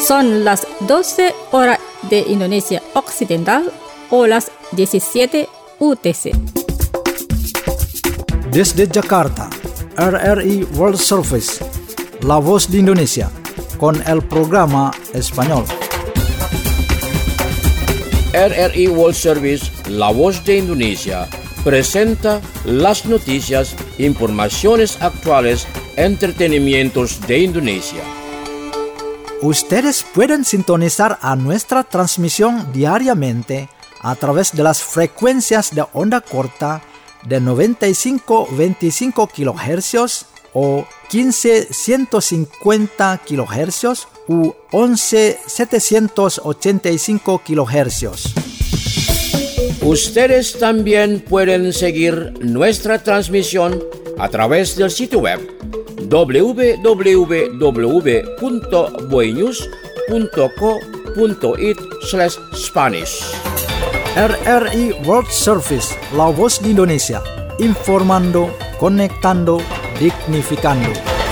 Son las 12 horas de Indonesia Occidental o las 17 UTC. Desde Jakarta, RRI World Service, La Voz de Indonesia, con el programa español. RRI World Service, La Voz de Indonesia, presenta las noticias, informaciones actuales, entretenimientos de Indonesia. Ustedes pueden sintonizar a nuestra transmisión diariamente a través de las frecuencias de onda corta de 95-25 kHz o 15-150 kHz u 11-785 kHz. Ustedes también pueden seguir nuestra transmisión a través del sitio web www.boynews.co.it/Spanish. RRI World Service, La Voz de Indonesia, informando, conectando, dignificando.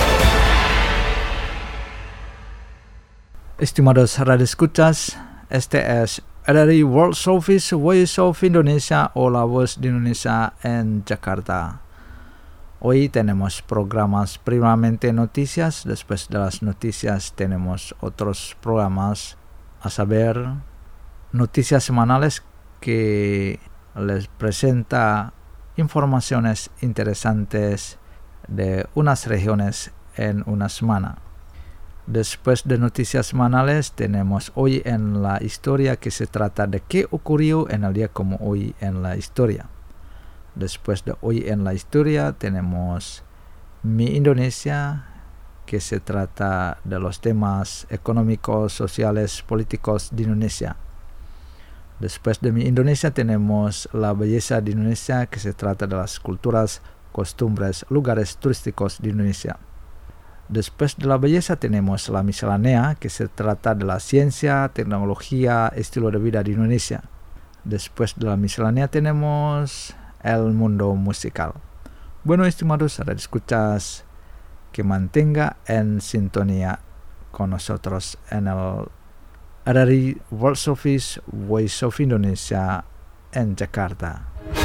Estimados radioescuchas, este es RRI World Service, Voice of Indonesia o La Voz de Indonesia en Jakarta. Hoy tenemos programas, primeramente noticias, después de las noticias tenemos otros programas, a saber, noticias semanales que les presenta informaciones interesantes de unas regiones en una semana. Después de noticias semanales tenemos Hoy en la Historia, que se trata de qué ocurrió en el día como hoy en la historia. Después de Hoy en la Historia tenemos Mi Indonesia, que se trata de los temas económicos, sociales, políticos de Indonesia. Después de Mi Indonesia tenemos La Belleza de Indonesia, que se trata de las culturas, costumbres, lugares turísticos de Indonesia. Después de La Belleza tenemos La Miscelánea, que se trata de la ciencia, tecnología, estilo de vida de Indonesia. Después de La Miscelánea tenemos El Mundo Musical. Bueno, estimados radioescuchas, que mantenga en sintonía con nosotros en el RRI World Service, Voice of Indonesia en Jakarta.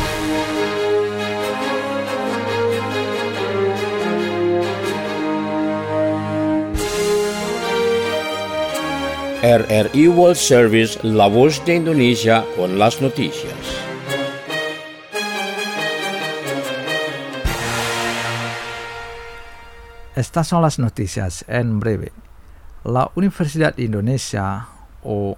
RRI World Service, La Voz de Indonesia con las noticias. Estas son las noticias en breve. La Universidad de Indonesia, o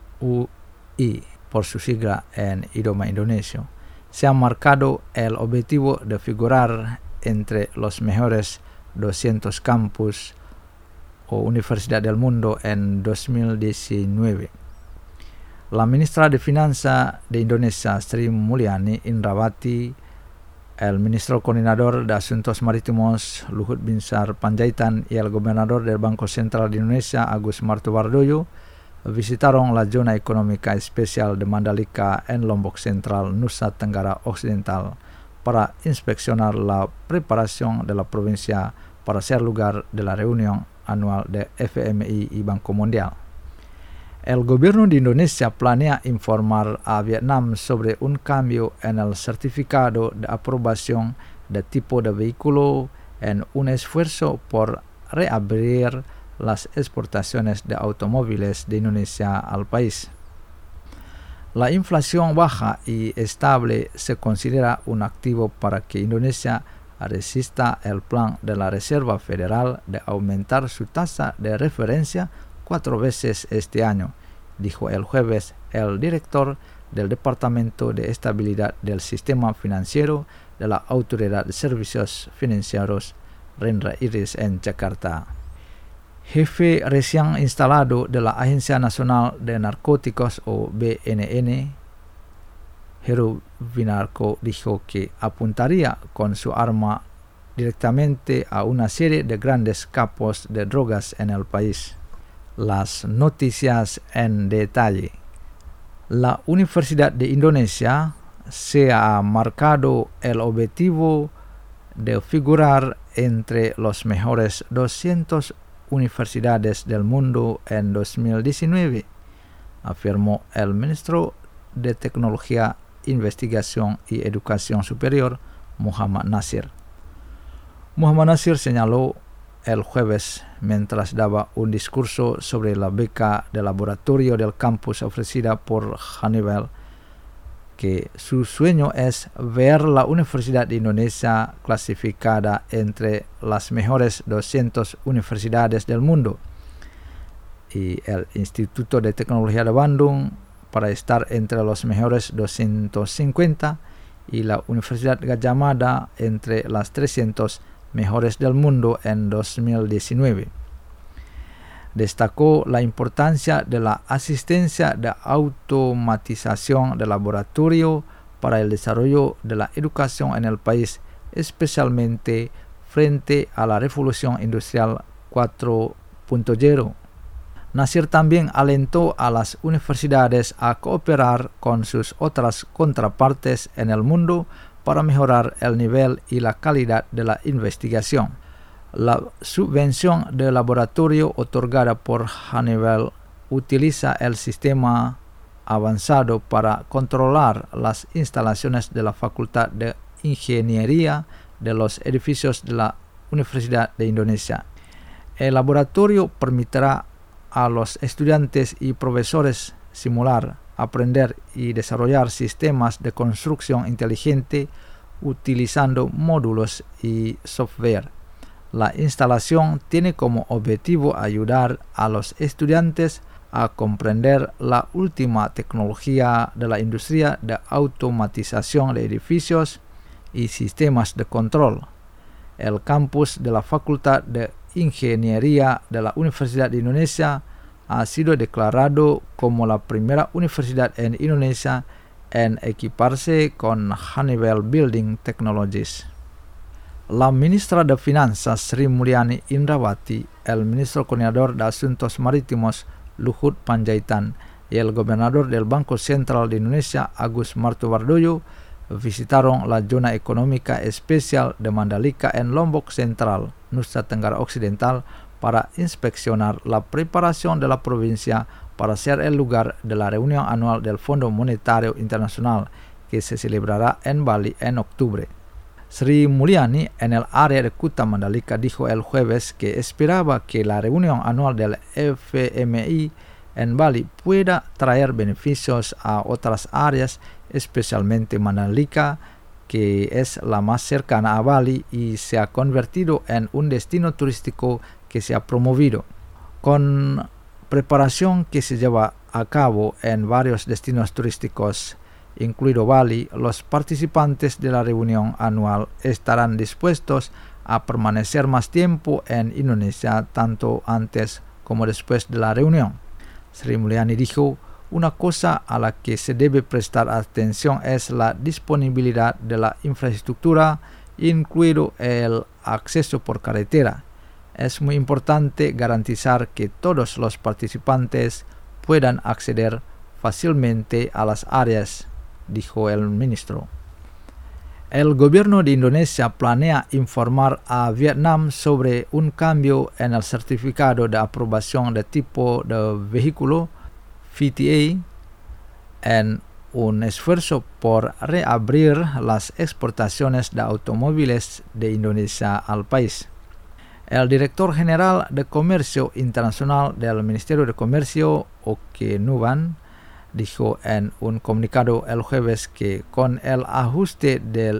UI por su sigla en idioma indonesio, se ha marcado el objetivo de figurar entre los mejores 200 campus o universidad del mundo en 2019. La ministra de Finanzas de Indonesia, Sri Mulyani Indrawati, el ministro coordinador de Asuntos Marítimos, Luhut Binsar Panjaitan, y el gobernador del Banco Central de Indonesia, Agus Martowardoyo, visitaron la zona económica especial de Mandalika en Lombok Central, Nusa Tenggara Occidental, para inspeccionar la preparación de la provincia para ser lugar de la reunión anual de FMI y Banco Mundial. El gobierno de Indonesia planea informar a Vietnam sobre un cambio en el certificado de aprobación de tipo de vehículo en un esfuerzo por reabrir las exportaciones de automóviles de Indonesia al país. La inflación baja y estable se considera un activo para que Indonesia resista el plan de la Reserva Federal de aumentar su tasa de referencia 4 veces este año, dijo el jueves el director del Departamento de Estabilidad del Sistema Financiero de la Autoridad de Servicios Financieros, Rendra Iris, en Jakarta. Jefe recién instalado de la Agencia Nacional de Narcóticos o BNN, Heru Winarko, dijo que apuntaría con su arma directamente a una serie de grandes capos de drogas en el país. Las noticias en detalle. La Universidad de Indonesia se ha marcado el objetivo de figurar entre los mejores 200 universidades del mundo en 2019, afirmó el ministro de Tecnología, Investigación y Educación Superior, Muhammad Nasir. Muhammad Nasir señaló el jueves, mientras daba un discurso sobre la beca de laboratorio del campus ofrecida por Honeywell, que su sueño es ver la Universidad de Indonesia clasificada entre las mejores 200 universidades del mundo y el Instituto de Tecnología de Bandung para estar entre los mejores 250 y la Universidad Gadjah Mada entre las 300 mejores del mundo en 2019. Destacó la importancia de la asistencia de automatización del laboratorio para el desarrollo de la educación en el país, especialmente frente a la Revolución Industrial 4.0. Nasir también alentó a las universidades a cooperar con sus otras contrapartes en el mundo para mejorar el nivel y la calidad de la investigación. La subvención de laboratorio otorgada por Honeywell utiliza el sistema avanzado para controlar las instalaciones de la Facultad de Ingeniería de los edificios de la Universidad de Indonesia. El laboratorio permitirá a los estudiantes y profesores simular, aprender y desarrollar sistemas de construcción inteligente utilizando módulos y software. La instalación tiene como objetivo ayudar a los estudiantes a comprender la última tecnología de la industria de automatización de edificios y sistemas de control. El campus de la Facultad de Ingeniería de la Universidad de Indonesia ha sido declarado como la primera universidad en Indonesia en equiparse con Honeywell Building Technologies. La ministra de Finanzas Sri Mulyani Indrawati, el ministro coordinador de Asuntos Marítimos Luhut Panjaitan y el gobernador del Banco Central de Indonesia Agus Martowardoyo visitaron la zona económica especial de Mandalika en Lombok Central, Nusa Tenggara Occidental, para inspeccionar la preparación de la provincia para ser el lugar de la reunión anual del Fondo Monetario Internacional que se celebrará en Bali en octubre. Sri Mulyani en el área de Kuta Mandalika dijo el jueves que esperaba que la reunión anual del FMI en Bali pueda traer beneficios a otras áreas, especialmente Mandalika, que es la más cercana a Bali y se ha convertido en un destino turístico que se ha promovido. Con preparación que se lleva a cabo en varios destinos turísticos, incluido Bali, los participantes de la reunión anual estarán dispuestos a permanecer más tiempo en Indonesia, tanto antes como después de la reunión. Sri Mulyani dijo, una cosa a la que se debe prestar atención es la disponibilidad de la infraestructura, incluido el acceso por carretera. Es muy importante garantizar que todos los participantes puedan acceder fácilmente a las áreas, dijo el ministro. El gobierno de Indonesia planea informar a Vietnam sobre un cambio en el certificado de aprobación de tipo de vehículo VTA en un esfuerzo por reabrir las exportaciones de automóviles de Indonesia al país. El director general de Comercio Internacional del Ministerio de Comercio, Oke Nuwan, dijo en un comunicado el jueves que con el ajuste del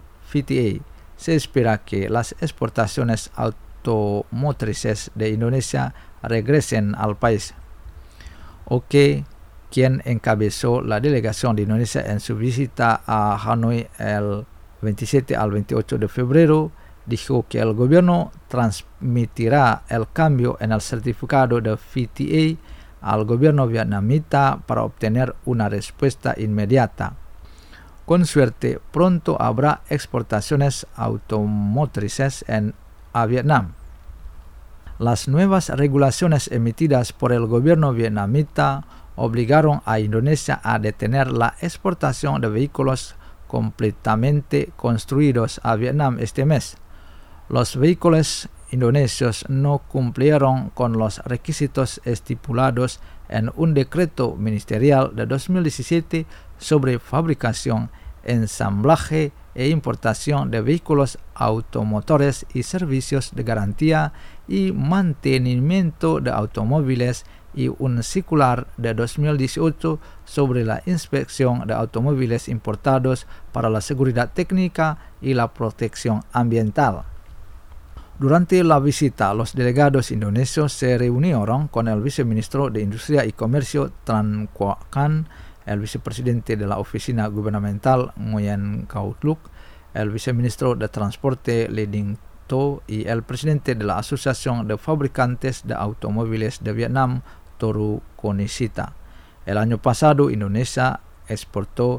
VTA se espera que las exportaciones automotrices de Indonesia regresen al país. Oke, quien encabezó la delegación de Indonesia en su visita a Hanoi el 27 al 28 de febrero, dijo que el gobierno transmitirá el cambio en el certificado de VTA al gobierno vietnamita para obtener una respuesta inmediata. Con suerte, pronto habrá exportaciones automotrices a Vietnam. Las nuevas regulaciones emitidas por el gobierno vietnamita obligaron a Indonesia a detener la exportación de vehículos completamente construidos a Vietnam este mes. Los vehículos indonesios no cumplieron con los requisitos estipulados en un decreto ministerial de 2017 sobre fabricación, ensamblaje e importación de vehículos automotores y servicios de garantía y mantenimiento de automóviles, y un circular de 2018 sobre la inspección de automóviles importados para la seguridad técnica y la protección ambiental. Durante la visita, los delegados indonesios se reunieron con el viceministro de Industria y Comercio Tran Kwa Kan, el vicepresidente de la Oficina Gubernamental Nguyen Cao Tluk, el viceministro de Transporte Lee Ding To y el presidente de la Asociación de Fabricantes de Automóviles de Vietnam, Toru Konisita. El año pasado, Indonesia exportó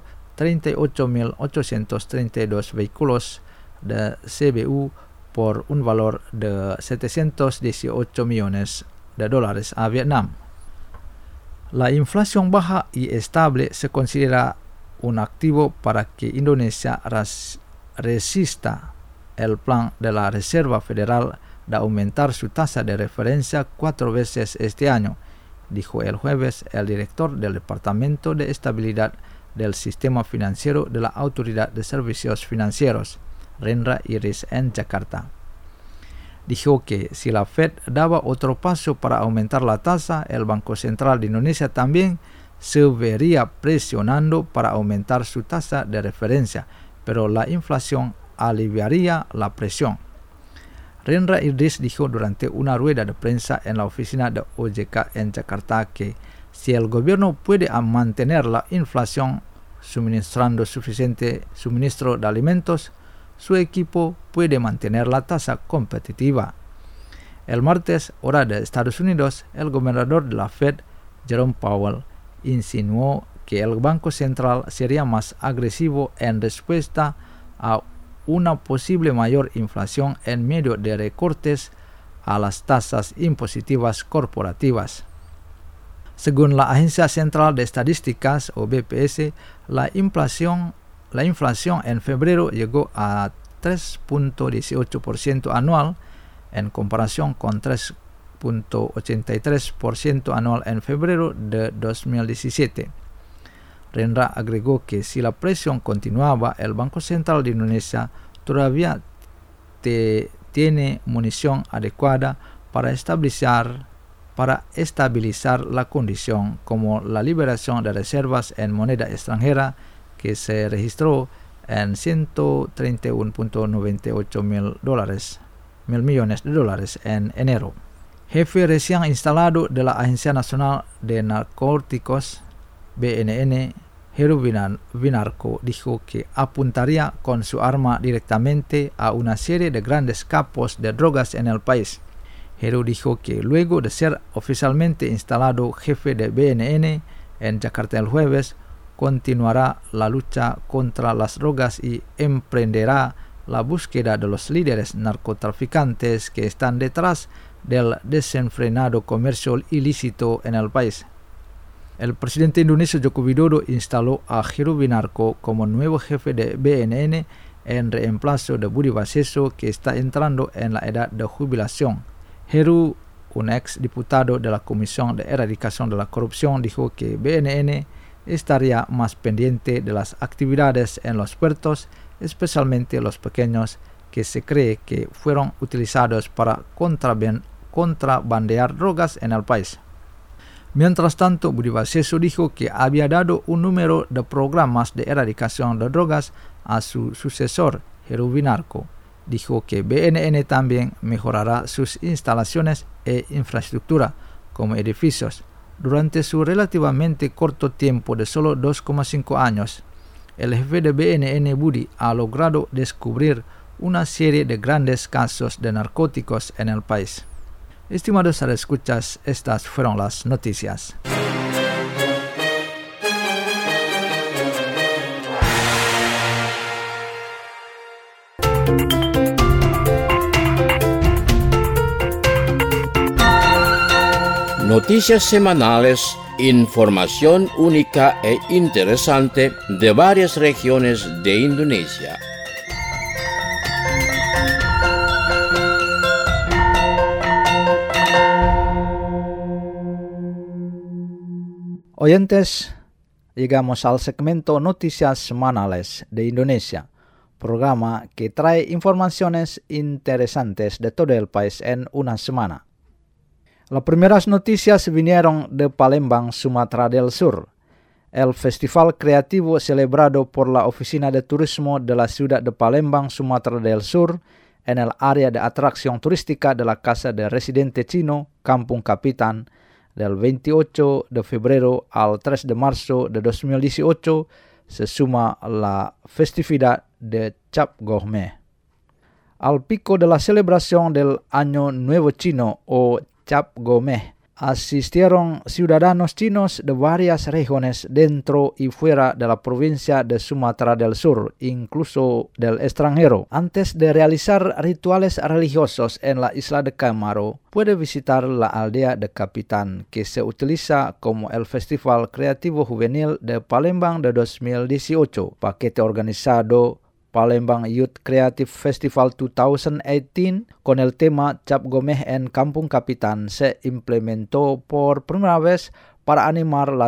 38.832 vehículos de CBU por un valor de $718 millones a Vietnam. La inflación baja y estable se considera un activo para que Indonesia resista el plan de la Reserva Federal de aumentar su tasa de referencia 4 veces este año, dijo el jueves el director del Departamento de Estabilidad del Sistema Financiero de la Autoridad de Servicios Financieros, Rendra Iris, en Jakarta. Dijo que si la Fed daba otro paso para aumentar la tasa, el Banco Central de Indonesia también se vería presionando para aumentar su tasa de referencia, pero la inflación aliviaría la presión. Rendra Idris dijo durante una rueda de prensa en la oficina de OJK en Jakarta que si el gobierno puede mantener la inflación suministrando suficiente suministro de alimentos, su equipo puede mantener la tasa competitiva. El martes, hora de Estados Unidos, el gobernador de la Fed, Jerome Powell, insinuó que el Banco Central sería más agresivo en respuesta a una posible mayor inflación en medio de recortes a las tasas impositivas corporativas. Según la Agencia Central de Estadísticas o BPS, la inflación en febrero llegó a 3.18% anual en comparación con 3.83% anual en febrero de 2017. Rendra agregó que si la presión continuaba, el Banco Central de Indonesia todavía tiene munición adecuada para estabilizar la condición, como la liberación de reservas en moneda extranjera que se registró en $131.98 mil millones de dólares en enero. Jefe recién instalado de la Agencia Nacional de Narcóticos, BNN, Heru Winarko, dijo que apuntaría con su arma directamente a una serie de grandes capos de drogas en el país. Heru dijo que luego de ser oficialmente instalado jefe de BNN en Jakarta el jueves, continuará la lucha contra las drogas y emprenderá la búsqueda de los líderes narcotraficantes que están detrás del desenfrenado comercio ilícito en el país. El presidente indonesio Joko Widodo instaló a Heru Winarko como nuevo jefe de BNN en reemplazo de Budi Waseso, que está entrando en la edad de jubilación. Heru, un ex diputado de la Comisión de Erradicación de la Corrupción, dijo que BNN estaría más pendiente de las actividades en los puertos, especialmente los pequeños, que se cree que fueron utilizados para contrabandear drogas en el país. Mientras tanto, Budi Waseso dijo que había dado un número de programas de erradicación de drogas a su sucesor, Heru Winarko. Dijo que BNN también mejorará sus instalaciones e infraestructura, como edificios. Durante su relativamente corto tiempo de solo 2,5 años, el jefe de BNN, Budi, ha logrado descubrir una serie de grandes casos de narcóticos en el país. Estimados escuchas, estas fueron las noticias. Noticias semanales, información única e interesante de varias regiones de Indonesia. Oyentes, llegamos al segmento Noticias Semanales de Indonesia, programa que trae informaciones interesantes de todo el país en una semana. Las primeras noticias vinieron de Palembang, Sumatra del Sur. El festival creativo celebrado por la Oficina de Turismo de la ciudad de Palembang, Sumatra del Sur, en el área de atracción turística de la Casa de Residente Chino, Kampung Kapitan, del 28 de febrero al 3 de marzo de 2018, se suma la festividad de Cap Gomeh. Al pico de la celebración del Año Nuevo Chino o Cap Gomeh, asistieron ciudadanos chinos de varias regiones dentro y fuera de la provincia de Sumatra del Sur, incluso del extranjero. Antes de realizar rituales religiosos en la isla de Kamaro, puede visitar la aldea de Kapitan, que se utiliza como el Festival Creativo Juvenil de Palembang de 2018, paquete organizado Palembang Youth Creative Festival 2018 con el tema Cap Gomeh en Kampung Kapitan se implementó por primera vez para animar la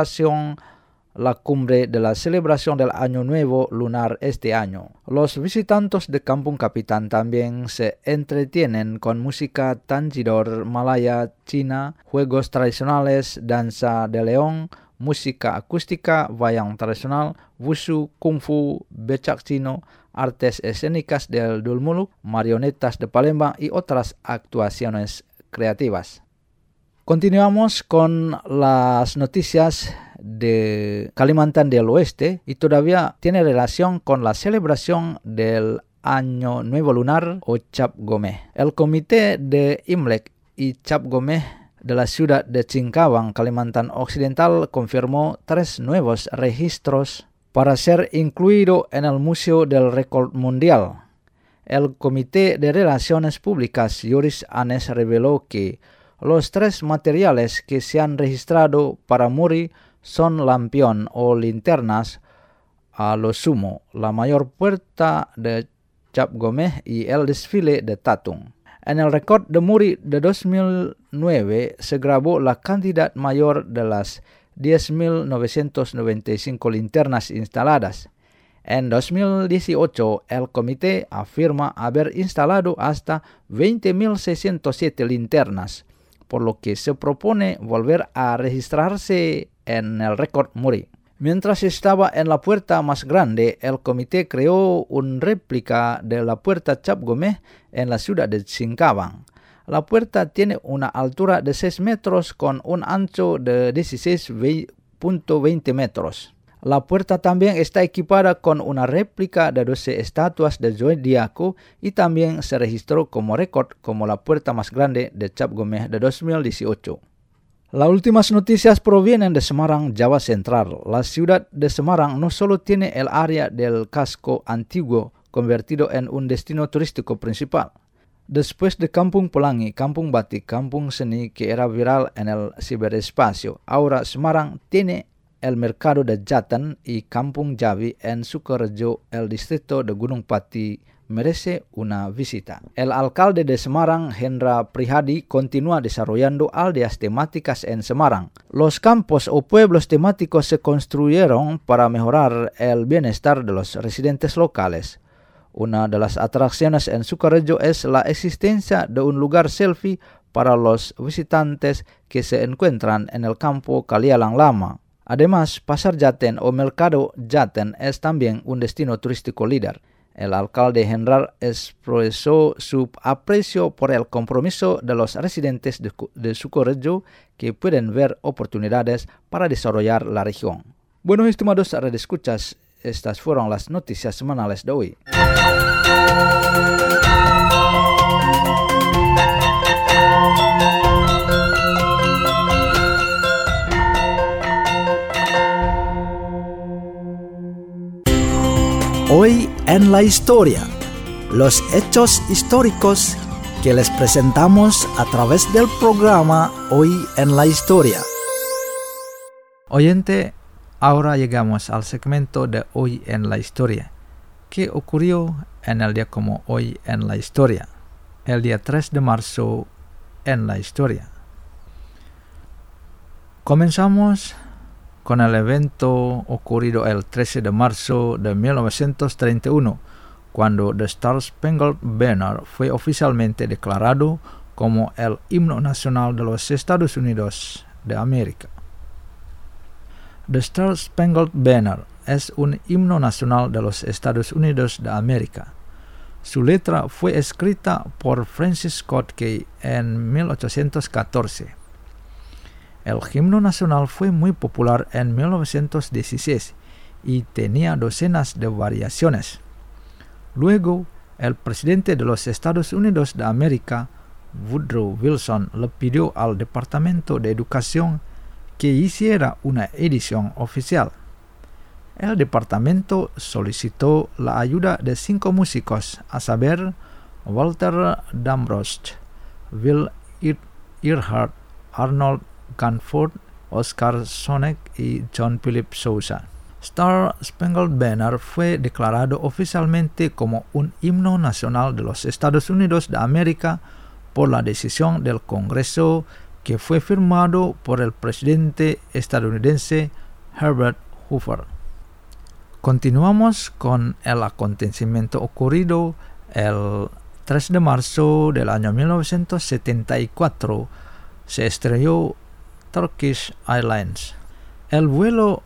cumbre de la celebración del Año Nuevo Lunar este año. Los visitantes de Kampung Kapitan también se entretienen con música tanjidor malaya china, juegos tradicionales, danza de león, música acústica, wayang tradisional, wushu, kung fu, becak chino, artes escénicas del Dulmuluk, marionetas de Palembang y otras actuaciones creativas. Continuamos con las noticias de Kalimantan del Oeste y todavía tiene relación con la celebración del Año Nuevo Lunar o Cap Gomeh. El comité de Imlek y Cap Gomeh de la ciudad de Singkawang, Kalimantan Occidental, confirmó 3 nuevos registros para ser incluido en el Museo del Récord Mundial. El Comité de Relaciones Públicas Yoris Anes reveló que los 3 materiales que se han registrado para Muri son lampión o linternas a lo sumo, la mayor puerta de Cap Gomeh y el desfile de Tatung. En el récord de Muri de 2009 se grabó la cantidad mayor de las 10.995 linternas instaladas. En 2018, el comité afirma haber instalado hasta 20.607 linternas, por lo que se propone volver a registrarse en el récord Muri. Mientras estaba en la puerta más grande, el comité creó una réplica de la puerta Cap Gomeh en la ciudad de Singkawang. La puerta tiene una altura de 6 metros con un ancho de 16.20 metros. La puerta también está equipada con una réplica de 12 estatuas de Zodiaco y también se registró como récord como la puerta más grande de Cap Gomeh de 2018. Las últimas noticias provienen de Semarang, Java Central. La ciudad de Semarang no solo tiene el área del casco antiguo convertido en un destino turístico principal. Después de Kampung Pelangi, Kampung Batik, Kampung Seni que era viral en el ciberespacio, ahora Semarang tiene el mercado de Jatan y Kampung Jawi en Sukorejo, el distrito de Gunung Pati, merece una visita. El alcalde de Semarang, Hendra Prihadi, continúa desarrollando aldeas temáticas en Semarang. Los campos o pueblos temáticos se construyeron para mejorar el bienestar de los residentes locales. Una de las atracciones en Sukorejo es la existencia de un lugar selfie para los visitantes que se encuentran en el campo Kalialang Lama. Además, Pasar Jaten o Mercado Jaten es también un destino turístico líder. El alcalde Hendrar expresó su aprecio por el compromiso de los residentes de Sukorejo que pueden ver oportunidades para desarrollar la región. Bueno, estimados radioescuchas, estas fueron las noticias semanales de hoy. Hoy en la historia, los hechos históricos que les presentamos a través del programa Hoy en la historia. Oyente, ahora llegamos al segmento de Hoy en la historia. ¿Qué ocurrió en el día como hoy en la historia? El día 3 de marzo en la historia. Comenzamos con el evento ocurrido el 13 de marzo de 1931, cuando The Star Spangled Banner fue oficialmente declarado como el himno nacional de los Estados Unidos de América. The Star Spangled Banner es un himno nacional de los Estados Unidos de América. Su letra fue escrita por Francis Scott Key en 1814. El himno nacional fue muy popular en 1916 y tenía docenas de variaciones. Luego, el presidente de los Estados Unidos de América, Woodrow Wilson, le pidió al Departamento de Educación que hiciera una edición oficial. El departamento solicitó la ayuda de 5 músicos, a saber, Walter Damrosch, Will Earhart, Arnold Canford, Oscar Sonek y John Philip Sousa. Star Spangled Banner fue declarado oficialmente como un himno nacional de los Estados Unidos de América por la decisión del Congreso, que fue firmado por el presidente estadounidense Herbert Hoover. Continuamos con el acontecimiento ocurrido el 3 de marzo del año 1974. Se estrelló Turkish Airlines. El vuelo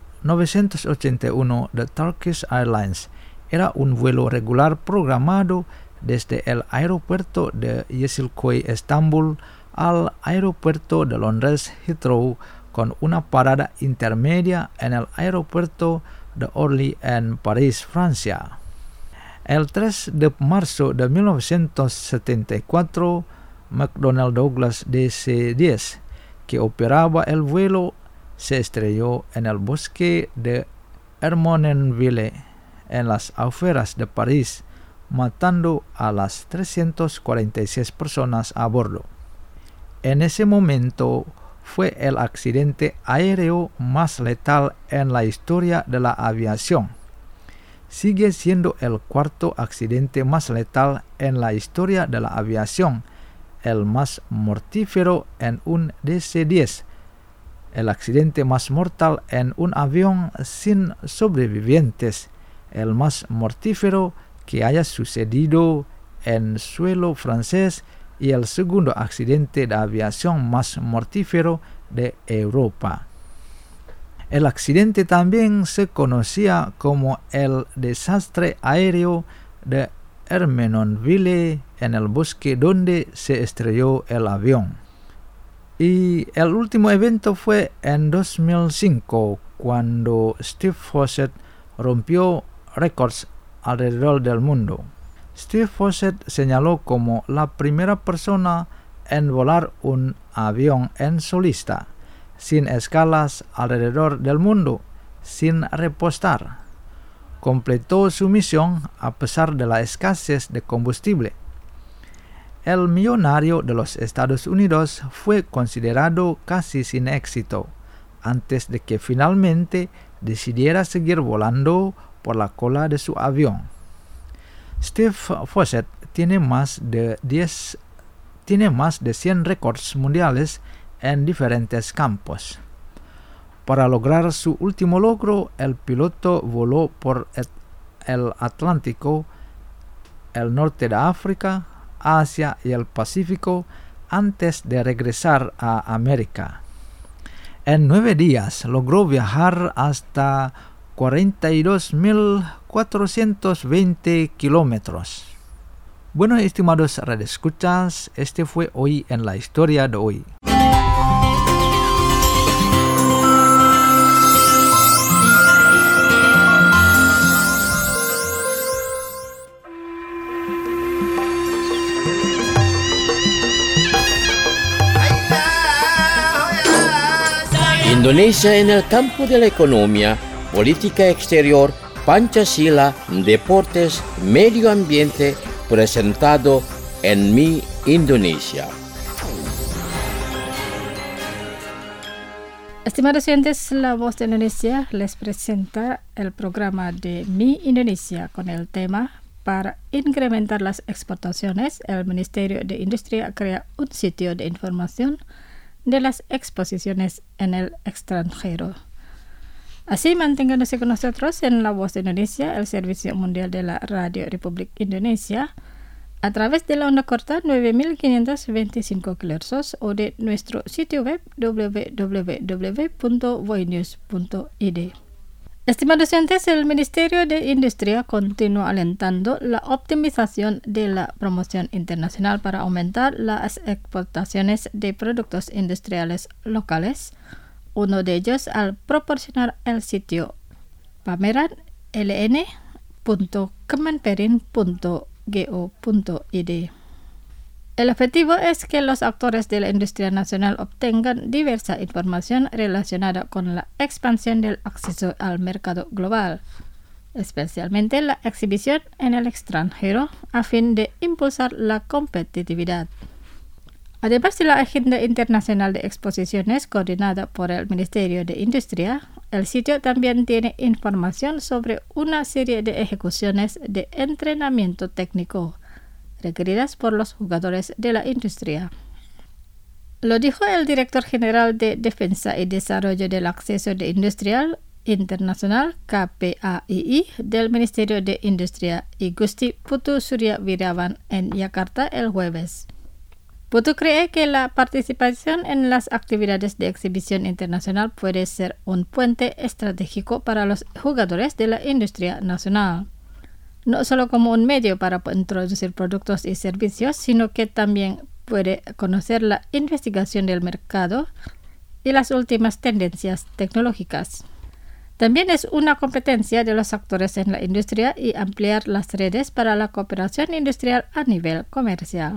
981 de Turkish Airlines era un vuelo regular programado desde el aeropuerto de Yeşilköy, Estambul, al aeropuerto de Londres Heathrow, con una parada intermedia en el aeropuerto de Orly en París, Francia. El 3 de marzo de 1974, McDonnell Douglas DC-10, que operaba el vuelo, se estrelló en el bosque de Hermonenville, en las afueras de París, matando a las 346 personas a bordo. En ese momento fue el accidente aéreo más letal en la historia de la aviación. Sigue siendo el 4º accidente más letal en la historia de la aviación, el más mortífero en un DC-10, el accidente más mortal en un avión sin sobrevivientes, el más mortífero que haya sucedido en suelo francés y el segundo accidente de aviación más mortífero de Europa. El accidente también se conocía como el desastre aéreo de Hermonenville, en el bosque donde se estrelló el avión. Y el último evento fue en 2005, cuando Steve Fossett rompió récords alrededor del mundo. Steve Fossett señaló como la primera persona en volar un avión en solista, sin escalas alrededor del mundo, sin repostar. Completó su misión a pesar de la escasez de combustible. El millonario de los Estados Unidos fue considerado casi sin éxito, antes de que finalmente decidiera seguir volando por la cola de su avión. Steve Fossett tiene más de 100 récords mundiales en diferentes campos. Para lograr su último logro, el piloto voló por el Atlántico, el norte de África, Asia y el Pacífico antes de regresar a América. En 9 días logró viajar hasta 42.420 kilómetros. Bueno, estimados radioescuchas, este fue Hoy en la Historia de hoy. Indonesia en el campo de la economía, política exterior, Pancasila, deportes, medio ambiente, presentado en Mi Indonesia. Estimados oyentes, La Voz de Indonesia les presenta el programa de Mi Indonesia con el tema: para incrementar las exportaciones, el Ministerio de Industria crea un sitio de información de las exposiciones en el extranjero. Así, manténganse con nosotros en La Voz de Indonesia, el servicio mundial de la Radio Republik Indonesia, a través de la onda corta 9525 kHz o de nuestro sitio web www.voinews.id. Estimados oyentes, el Ministerio de Industria continúa alentando la optimización de la promoción internacional para aumentar las exportaciones de productos industriales locales, uno de ellos al proporcionar el sitio pameran.ln.kemenperin.go.id. El objetivo es que los actores de la industria nacional obtengan diversa información relacionada con la expansión del acceso al mercado global, especialmente la exhibición en el extranjero, a fin de impulsar la competitividad. Además de la agenda internacional de exposiciones coordinada por el Ministerio de Industria, el sitio también tiene información sobre una serie de ejecuciones de entrenamiento técnico requeridas por los jugadores de la industria. Lo dijo el director general de Defensa y Desarrollo del Acceso de Industrial Internacional KPAII del Ministerio de Industria, Igusti Putu Surya Wirawan, en Yakarta el jueves. Putu cree que la participación en las actividades de exhibición internacional puede ser un puente estratégico para los jugadores de la industria nacional, no solo como un medio para introducir productos y servicios, sino que también puede conocer la investigación del mercado y las últimas tendencias tecnológicas. También es una competencia de los actores en la industria y ampliar las redes para la cooperación industrial a nivel comercial.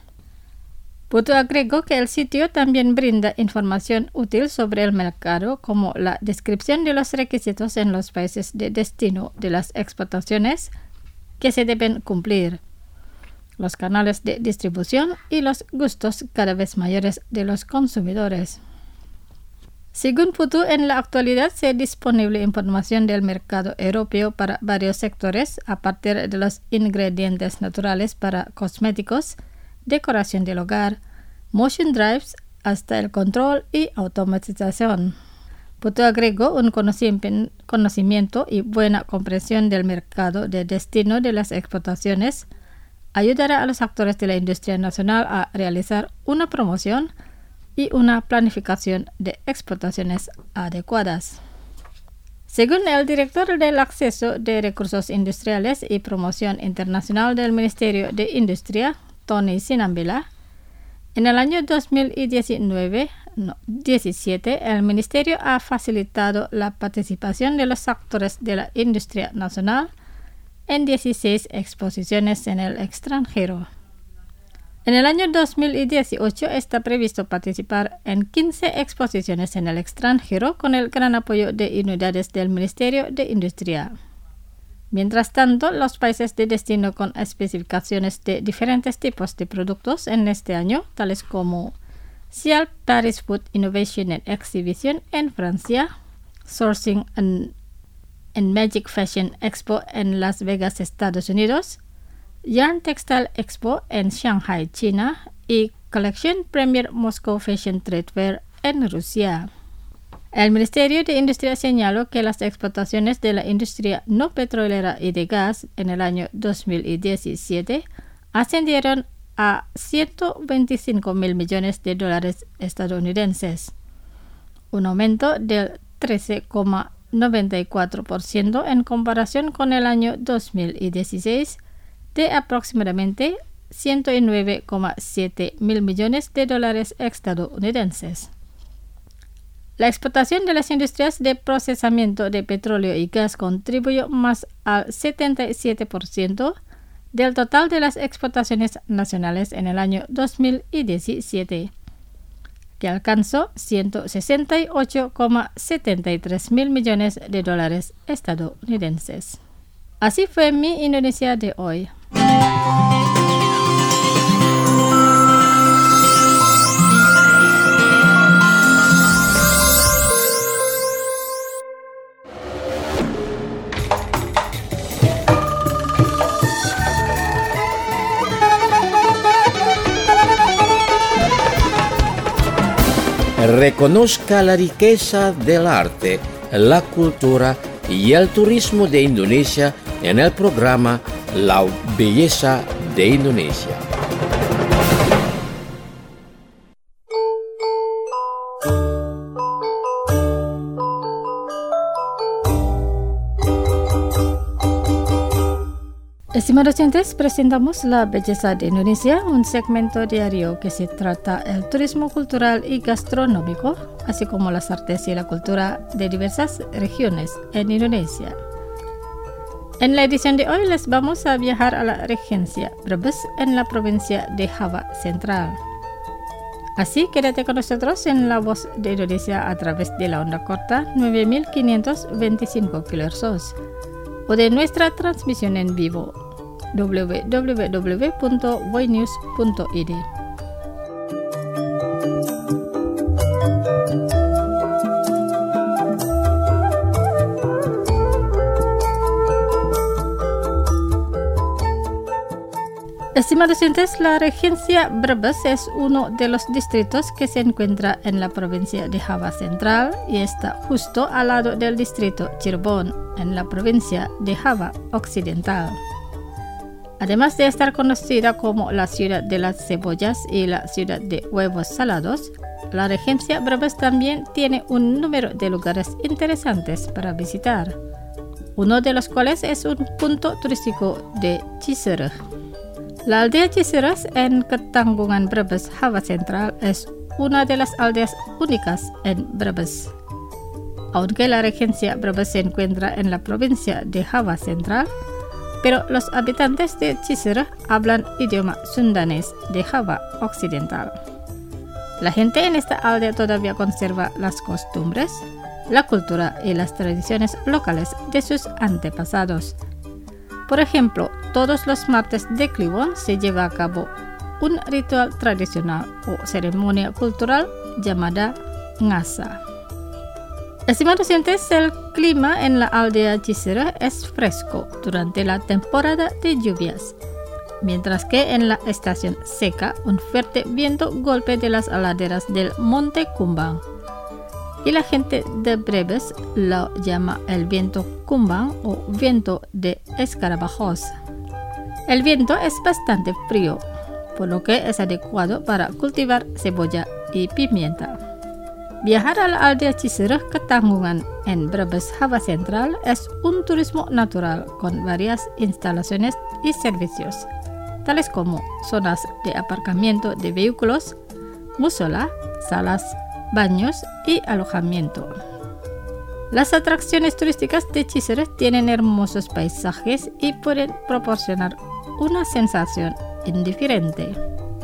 Putu agregó que el sitio también brinda información útil sobre el mercado, como la descripción de los requisitos en los países de destino de las exportaciones que se deben cumplir, los canales de distribución y los gustos cada vez mayores de los consumidores. Según Putu, en la actualidad se disponible información del mercado europeo para varios sectores, a partir de los ingredientes naturales para cosméticos, decoración del hogar, motion drives, hasta el control y automatización. Putu agregó un conocimiento y buena comprensión del mercado de destino de las exportaciones ayudará a los actores de la industria nacional a realizar una promoción y una planificación de exportaciones adecuadas. Según el director del Acceso de Recursos Industriales y Promoción Internacional del Ministerio de Industria, Tony Sinambela, en el año 2017, el Ministerio ha facilitado la participación de los actores de la industria nacional en 16 exposiciones en el extranjero. En el año 2018 está previsto participar en 15 exposiciones en el extranjero con el gran apoyo de unidades del Ministerio de Industria. Mientras tanto, los países de destino con especificaciones de diferentes tipos de productos en este año, tales como CIAL Paris Food Innovation and Exhibition en Francia, Sourcing and Magic Fashion Expo en Las Vegas, Estados Unidos, Yarn Textile Expo en Shanghai, China, y Collection Premier Moscow Fashion Trade Fair en Rusia. El Ministerio de Industria señaló que las exportaciones de la industria no petrolera y de gas en el año 2017 ascendieron a $125,000 millones estadounidenses, un aumento del 13,94% en comparación con el año 2016 de aproximadamente $109,7 mil millones estadounidenses. La exportación de las industrias de procesamiento de petróleo y gas contribuyó más al 77% del total de las exportaciones nacionales en el año 2017, que alcanzó $168,73 mil millones estadounidenses. Así fue mi Indonesia de hoy. Reconozca la riqueza del arte, la cultura y el turismo de Indonesia en el programa La Belleza de Indonesia. Estimados oyentes, presentamos La Belleza de Indonesia, un segmento diario que se trata el turismo cultural y gastronómico, así como las artes y la cultura de diversas regiones en Indonesia. En la edición de hoy les vamos a viajar a la Regencia Brebes en la provincia de Java Central. Así, quédate con nosotros en La Voz de Indonesia a través de la onda corta 9525 kHz o de nuestra transmisión en vivo www.voinews.id. Estimados oyentes, la Regencia Brebes es uno de los distritos que se encuentra en la provincia de Java Central y está justo al lado del distrito Cirebon, en la provincia de Java Occidental. Además de estar conocida como la ciudad de las cebollas y la ciudad de huevos salados, la Regencia Brebes también tiene un número de lugares interesantes para visitar, uno de los cuales es un punto turístico de Cisereh. La aldea Cisereh en Ketanggungan Brebes, Java Central, es una de las aldeas únicas en Brebes. Aunque la Regencia Brebes se encuentra en la provincia de Java Central, pero los habitantes de Cisereh hablan idioma sundanés de Java Occidental. La gente en esta aldea todavía conserva las costumbres, la cultura y las tradiciones locales de sus antepasados. Por ejemplo, todos los martes de Kliwon se lleva a cabo un ritual tradicional o ceremonia cultural llamada Ngasa. Estimados oyentes, el clima en la aldea Cisereh es fresco durante la temporada de lluvias, mientras que en la estación seca un fuerte viento golpea de las laderas del Monte Kumbang. Y la gente de Brebes lo llama el viento Kumbang o viento de escarabajos. El viento es bastante frío, por lo que es adecuado para cultivar cebolla y pimienta. Viajar a la aldea Cisereh Ketanggungan en Brebes, Java Central es un turismo natural con varias instalaciones y servicios, tales como zonas de aparcamiento de vehículos, musola, salas, baños y alojamiento. Las atracciones turísticas de Cisereh tienen hermosos paisajes y pueden proporcionar una sensación indiferente.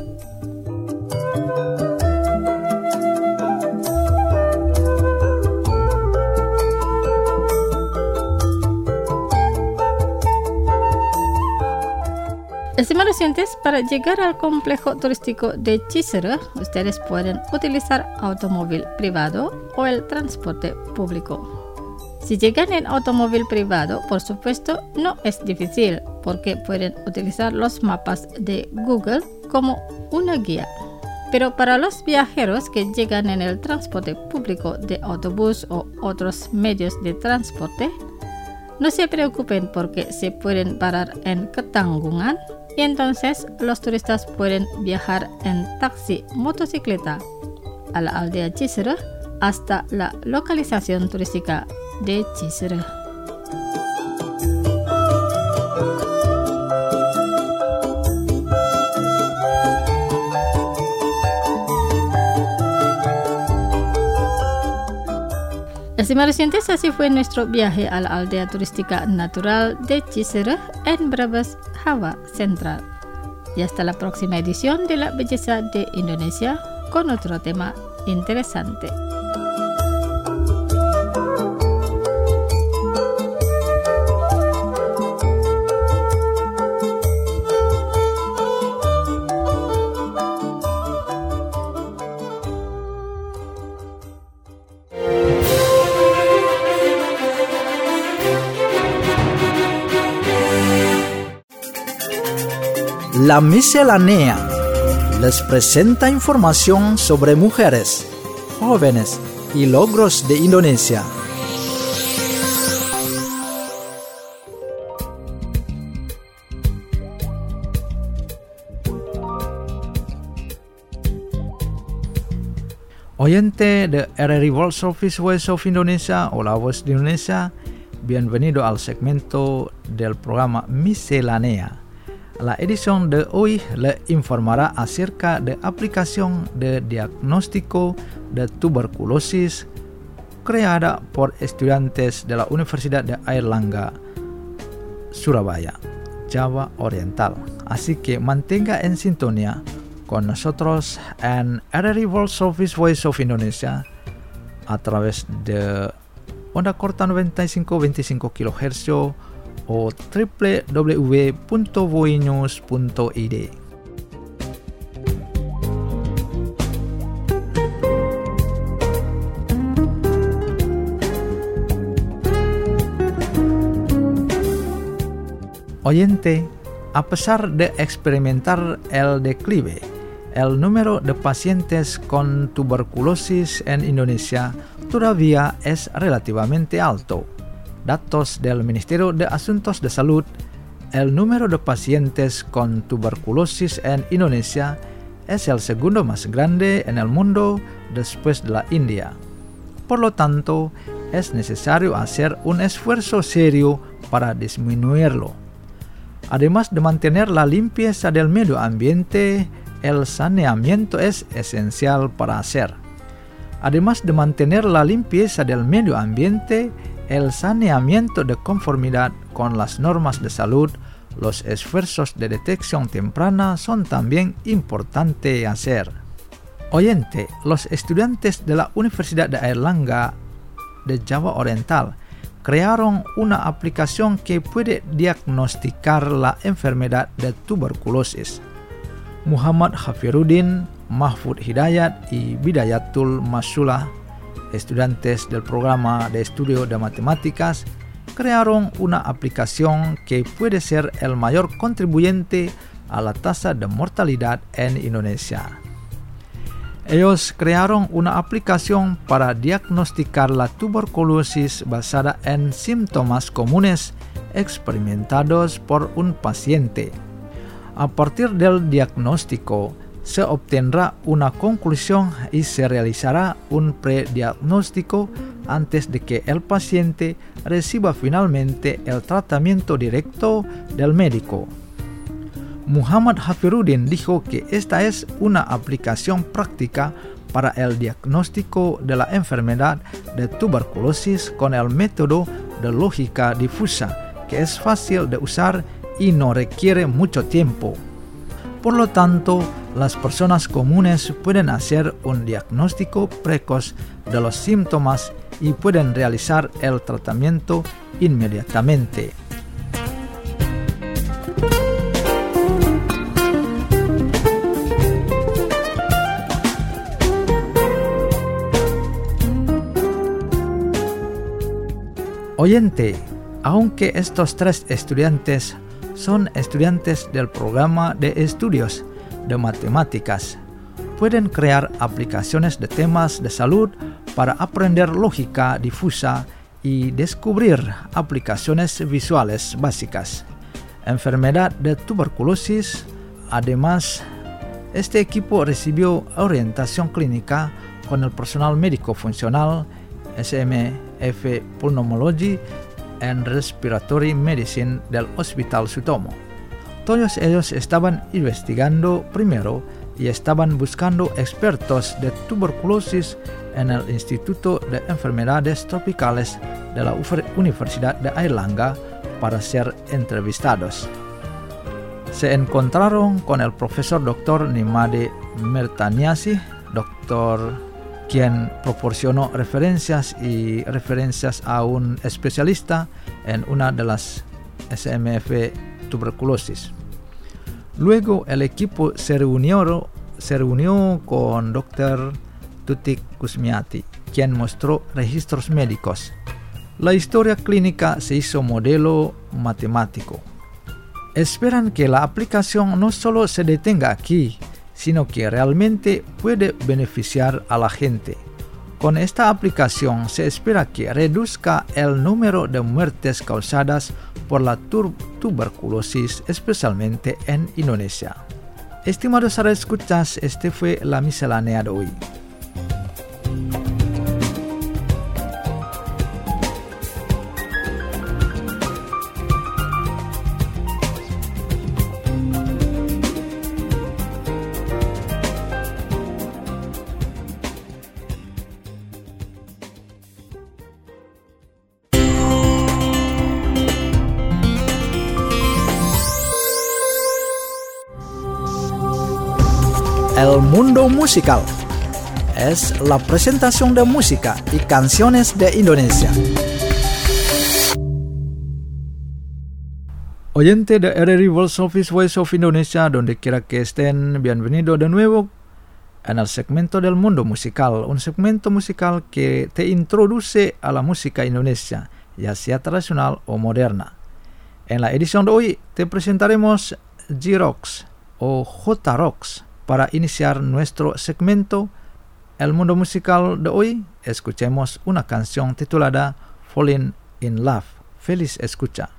Estimados oyentes, para llegar al complejo turístico de Cisereh, ustedes pueden utilizar automóvil privado o el transporte público. Si llegan en automóvil privado, por supuesto, no es difícil, porque pueden utilizar los mapas de Google como una guía. Pero para los viajeros que llegan en el transporte público de autobús o otros medios de transporte, no se preocupen porque se pueden parar en Ketanggungan y entonces los turistas pueden viajar en taxi motocicleta a la aldea Cisereh hasta la localización turística de Cisereh. Estimados oyentes, así fue nuestro viaje a la aldea turística natural de Cisereh en Brebes, Java Central. Y hasta la próxima edición de La Belleza de Indonesia con otro tema interesante. La Miscelánea les presenta información sobre mujeres, jóvenes y logros de Indonesia. Oyente de RRI World Service Voice of Indonesia o La Voz de Indonesia, bienvenido al segmento del programa Miscelánea. La edición de hoy le informará acerca de aplicación de diagnóstico de tuberculosis creada por estudiantes de la Universidad de Airlangga, Surabaya, Java Oriental. Así que mantenga en sintonía con nosotros en RRI World Service Voice of Indonesia a través de onda corta 95.25 kHz o www.voinews.id. Oyente, a pesar de experimentar el declive, el número de pacientes con tuberculosis en Indonesia todavía es relativamente alto. Datos del Ministerio de Asuntos de Salud, el número de pacientes con tuberculosis en Indonesia es el segundo más grande en el mundo después de la India. Por lo tanto, es necesario hacer un esfuerzo serio para disminuirlo. Además de mantener la limpieza del medio ambiente, el saneamiento es esencial para hacer. Además de mantener la limpieza del medio ambiente, el saneamiento de conformidad con las normas de salud, los esfuerzos de detección temprana son también importantes hacer. Oyente, los estudiantes de la Universidad de Airlangga de Java Oriental crearon una aplicación que puede diagnosticar la enfermedad de tuberculosis. Muhammad Hafiruddin, Mahfud Hidayat y Bidayatul Masulah, estudiantes del programa de estudio de matemáticas, crearon una aplicación que puede ser el mayor contribuyente a la tasa de mortalidad en Indonesia. Ellos crearon una aplicación para diagnosticar la tuberculosis basada en síntomas comunes experimentados por un paciente. A partir del diagnóstico, se obtendrá una conclusión y se realizará un prediagnóstico antes de que el paciente reciba finalmente el tratamiento directo del médico. Muhammad Hafiruddin dijo que esta es una aplicación práctica para el diagnóstico de la enfermedad de tuberculosis con el método de lógica difusa, que es fácil de usar y no requiere mucho tiempo. Por lo tanto, las personas comunes pueden hacer un diagnóstico precoz de los síntomas y pueden realizar el tratamiento inmediatamente. Oyente, aunque estos tres estudiantes son estudiantes del programa de estudios de matemáticas, pueden crear aplicaciones de temas de salud para aprender lógica difusa y descubrir aplicaciones visuales básicas. Enfermedad de tuberculosis. Además, este equipo recibió orientación clínica con el personal médico funcional SMF Pulmonology and Respiratory Medicine del Hospital Sutomo. Todos ellos estaban investigando primero y estaban buscando expertos de tuberculosis en el Instituto de Enfermedades Tropicales de la Universidad de Airlangga para ser entrevistados. Se encontraron con el profesor Dr. Nimade Mertaniasi, doctor quien proporcionó referencias a un especialista en una de las SMF tuberculosis. Luego el equipo se reunió con Dr. Tutik Kusmiati, quien mostró registros médicos. La historia clínica se hizo modelo matemático. Esperan que la aplicación no solo se detenga aquí, sino que realmente puede beneficiar a la gente. Con esta aplicación se espera que reduzca el número de muertes causadas por la tuberculosis, especialmente en Indonesia. Estimados radioescuchas, este fue la miscelánea de hoy. Mundo Musical. Es la presentación de música y canciones de Indonesia. Oyente de RRI World Service Voice of Indonesia, donde quiera que estén, bienvenido de nuevo en el segmento del Mundo Musical, un segmento musical que te introduce a la música indonesia, ya sea tradicional o moderna. En la edición de hoy te presentaremos J-Rocks o J-Rocks. Para iniciar nuestro segmento, el Mundo Musical de hoy, escuchemos una canción titulada Falling in Love. Feliz escucha.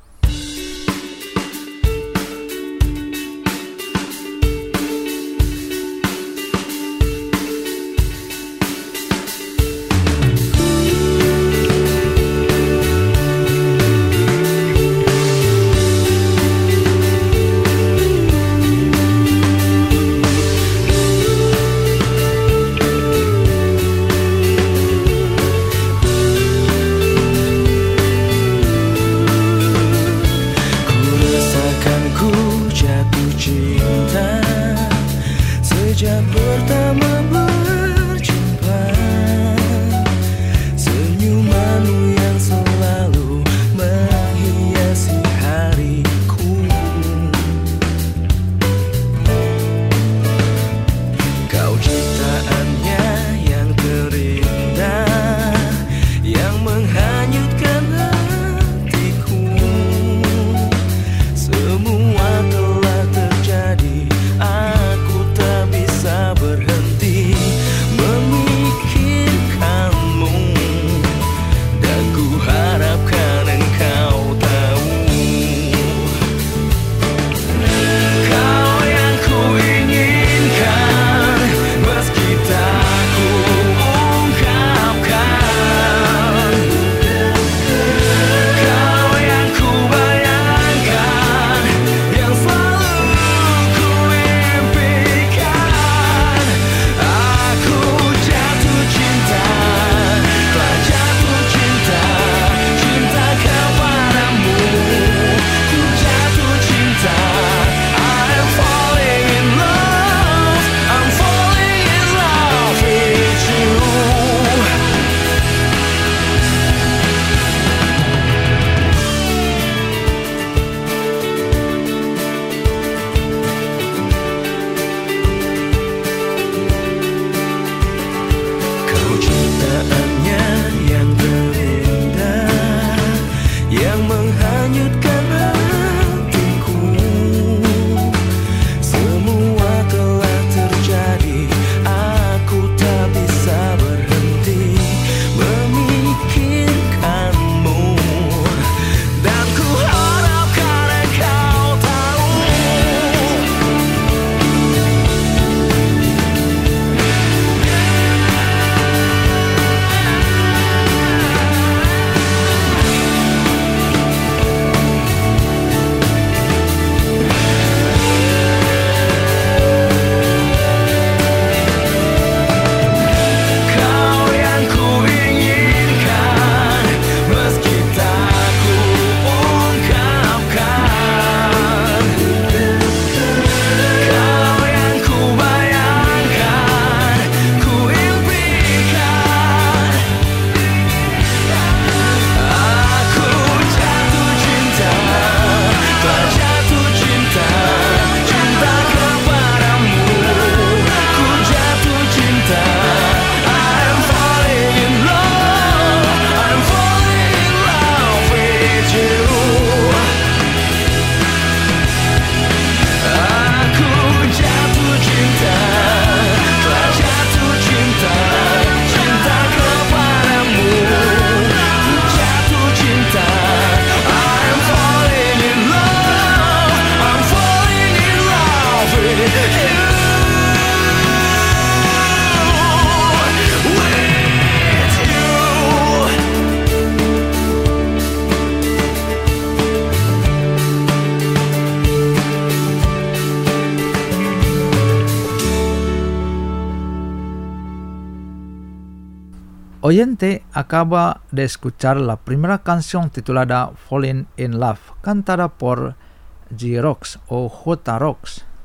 Oyente acaba de escuchar la primera canción titulada Falling in Love, cantada por J-Rocks o J-Rocks.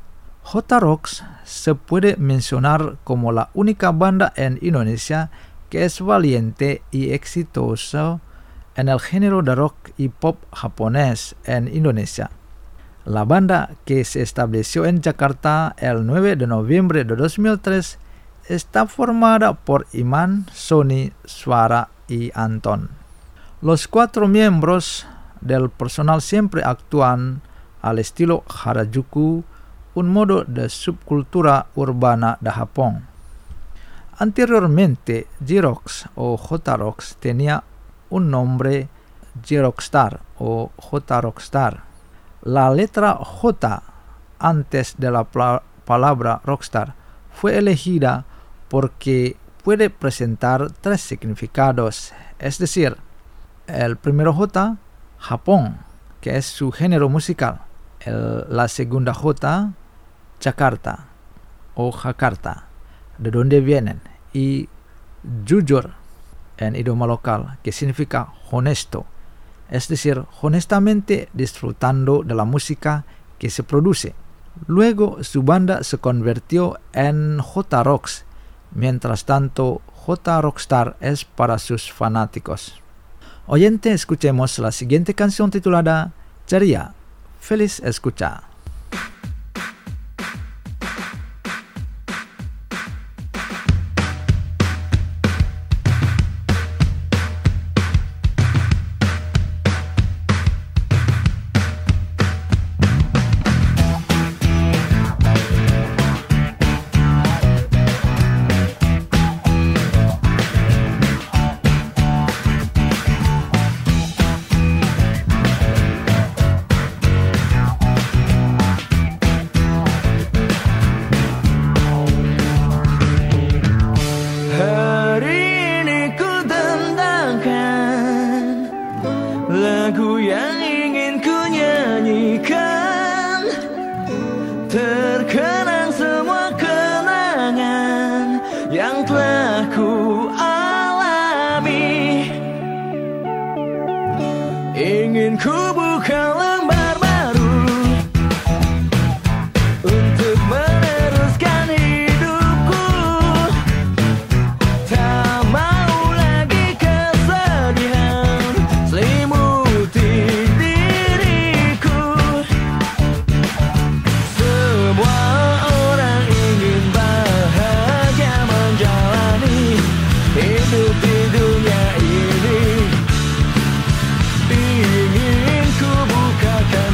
J Rocks se puede mencionar como la única banda en Indonesia que es valiente y exitosa en el género de rock y pop japonés en Indonesia. La banda, que se estableció en Jakarta el 9 de noviembre de 2003, está formada por Iman, Sony, Suara y Anton. Los 4 miembros del personal siempre actúan al estilo Harajuku, un modo de subcultura urbana de Japón. Anteriormente, J-Rocks o J-Rocks tenía un nombre J-Rockstar o J-Rockstar. La letra J antes de la palabra rockstar fue elegida porque puede presentar 3 significados, es decir, el primero J, Japón, que es su género musical. La segunda J, Jakarta o Jakarta, de donde vienen, y jujur en idioma local, que significa honesto, es decir, honestamente disfrutando de la música que se produce. Luego su banda se convirtió en J Rocks, mientras tanto J Rockstar es para sus fanáticos. Oyente, escuchemos la siguiente canción titulada Ceria. Feliz escucha. Lagu yang ingin ku nyanyikan, terkenang semua kenangan yang telah ku alami. Ingin ku buka lembar baru untuk meneruskan hidupku. Tak mau lagi kesedihan selimuti diriku. Semua orang ingin bahagia menjalani hidup di dunia ini. Ingin ku bukakan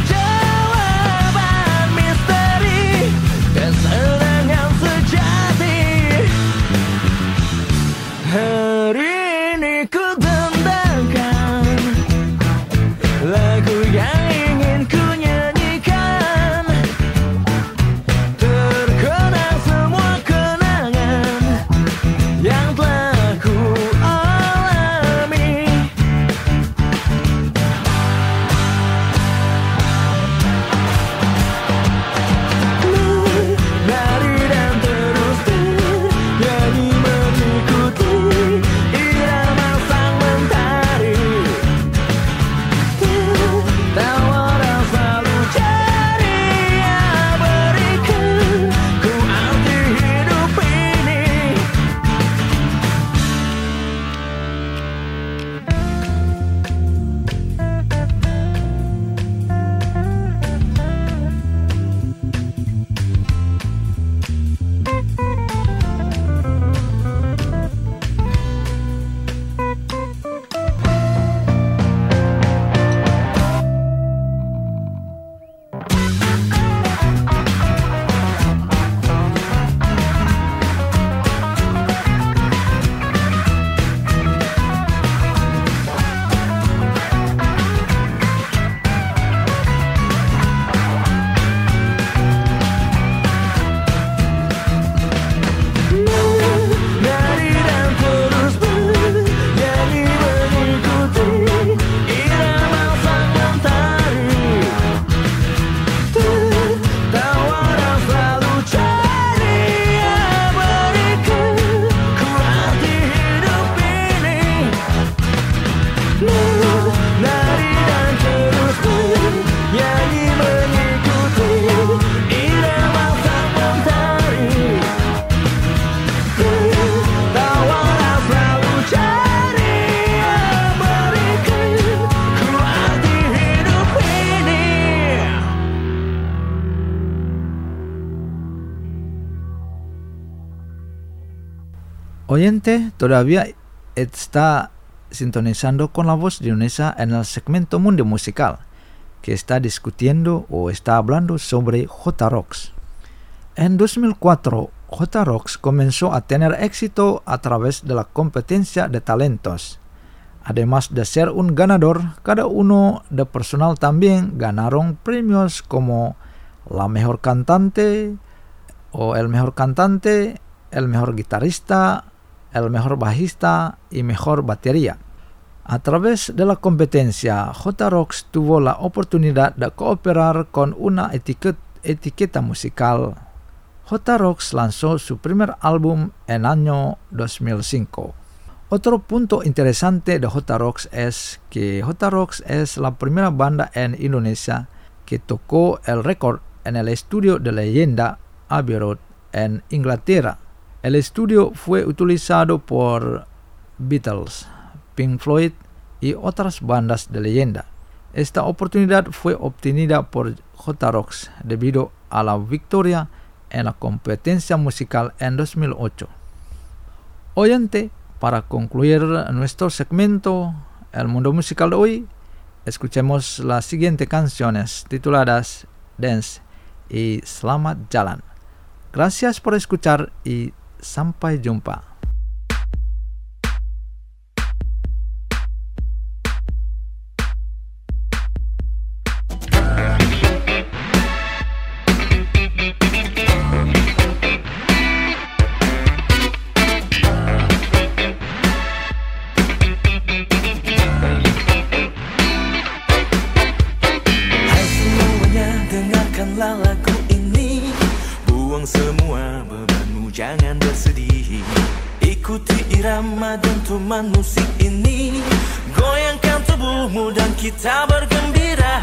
Oyente, todavía está sintonizando con la voz de Indonesia en el segmento Mundo Musical, que está discutiendo o está hablando sobre J-Rocks. En 2004, J-Rocks comenzó a tener éxito a través de la competencia de talentos. Además de ser un ganador, cada uno de personal también ganaron premios como la mejor cantante o el mejor cantante, el mejor guitarrista, el mejor bajista y mejor batería. A través de la competencia, J-Rocks tuvo la oportunidad de cooperar con una etiqueta musical. J-Rocks lanzó su primer álbum en año 2005. Otro punto interesante de J-Rocks es que J-Rocks es la primera banda en Indonesia que tocó el récord en el estudio de leyenda Abbey Road en Inglaterra. El estudio fue utilizado por Beatles, Pink Floyd y otras bandas de leyenda. Esta oportunidad fue obtenida por J-Rocks debido a la victoria en la competencia musical en 2008. Oyente, para concluir nuestro segmento El Mundo Musical de hoy, escuchemos las siguientes canciones tituladas Dance y Selamat Jalan. Gracias por escuchar y sampai jumpa. Lagu ini, buang semua bebanmu, jangan bersedih. Ikuti irama dentuman musik ini, goyangkan tubuhmu dan kita bergembira.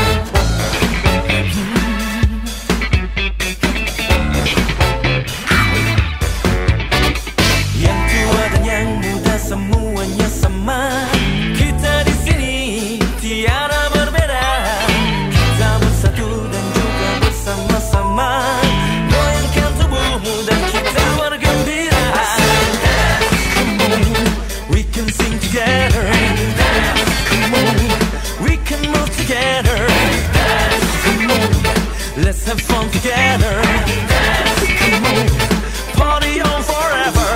Yang tua dan yang muda semuanya sama. Kita di sini tiada berbeda. Kita bersatu dan juga bersama-sama. Goyangkan tubuhmu dan kita bergembira. Come on, we can sing together. Come on, we can move together. Come on, let's have fun together. Come on, party on forever.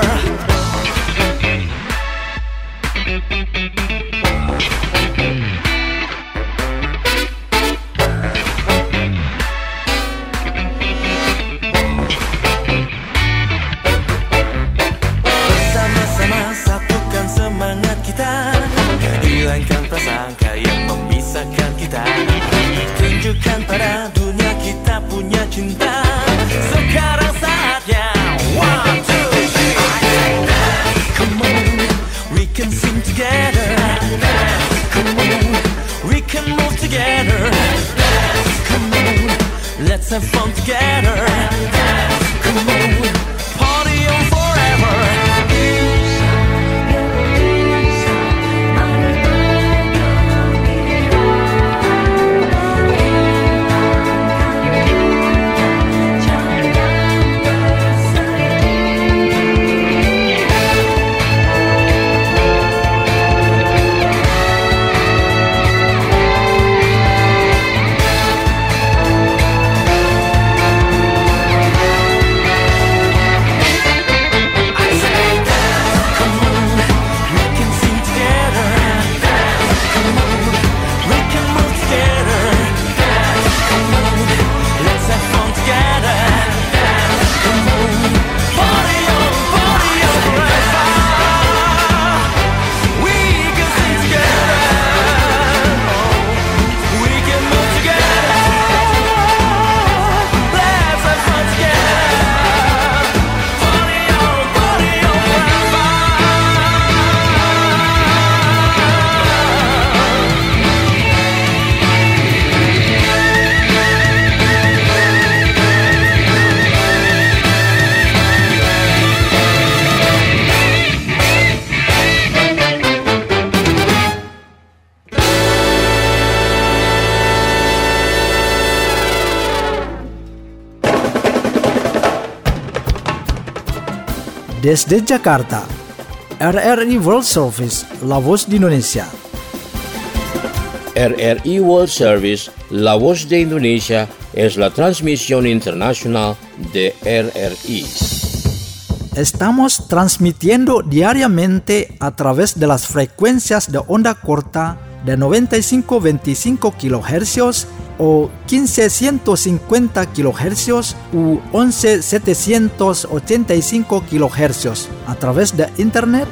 Bersama-sama satukan semangat kita, hilangkan prasangka yang memisahkan kita. Tunjukkan pada dunia kita punya cinta. Sekarang saatnya 1, 2, 3. Come on, we can sing together. Come on, we can move together. Come on, let's have fun together. Come on, party on forever. Desde Jakarta, RRI World Service, La Voz de Indonesia. RRI World Service, La Voz de Indonesia, es la transmisión internacional de RRI. Estamos transmitiendo diariamente a través de las frecuencias de onda corta de 95.25 kHz o 15.150 kHz u 11.785 kHz a través de internet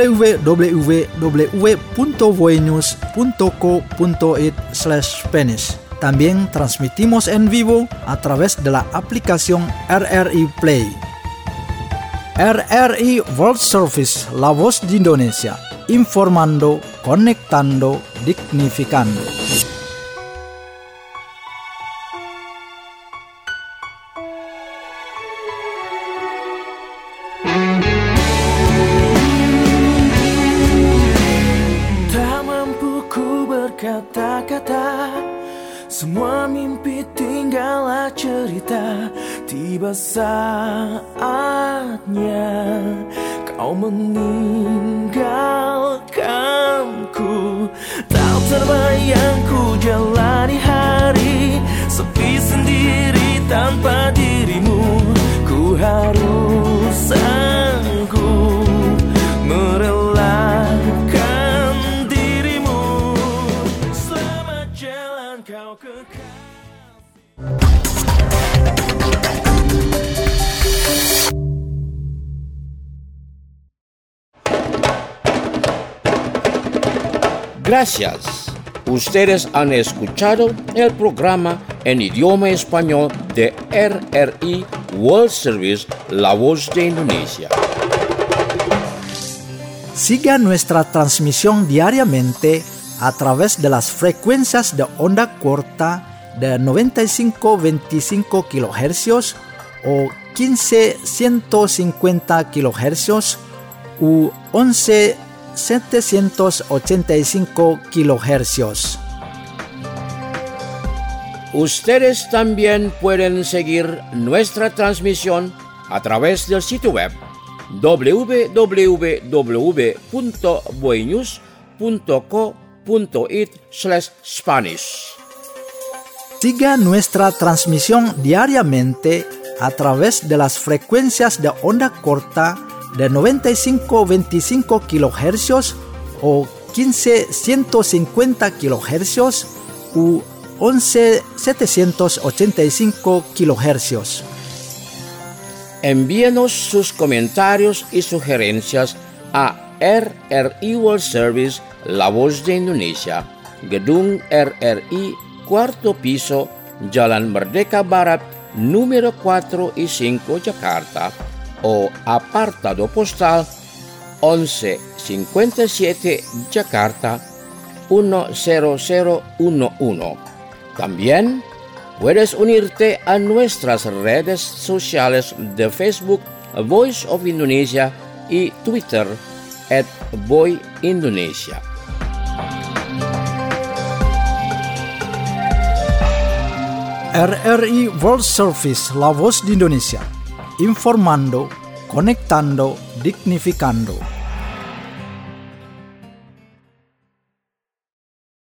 www.voenews.co.id/Spanish. También transmitimos en vivo a través de la aplicación RRI Play. RRI World Service, La Voz de Indonesia, informando, conectando, dignificando. Tak mampu ku berkata-kata, semua mimpi tinggallah cerita. Tiba saatnya kau meninggalkanku. Tak terbayang ku jalani hari sepi sendiri tanpa dirimu. Ku harus sanggup merelakan dirimu. Selamat jalan kau kekal. Gracias. Ustedes han escuchado el programa en idioma español de RRI World Service, La Voz de Indonesia. Siga nuestra transmisión diariamente a través de las frecuencias de onda corta de 95.25 kHz o 15.150 kHz u 11.785 kHz. Ustedes también pueden seguir nuestra transmisión a través del sitio web www.voenews.co.id/Spanish. Siga nuestra transmisión diariamente a través de las frecuencias de onda corta de 95.25 kHz o 15.150 kHz u 11.785 kHz. Envíenos sus comentarios y sugerencias a RRI World Service, La Voz de Indonesia, Gedung RRI, cuarto piso, Jalan Merdeka Barat, número 4 y 5, Jakarta, o apartado postal 1157 Jakarta 10011. También puedes unirte a nuestras redes sociales de Facebook, Voice of Indonesia, y Twitter, @VoiIndonesia. RRI World Service, La Voz de Indonesia, informando, conectando, dignificando.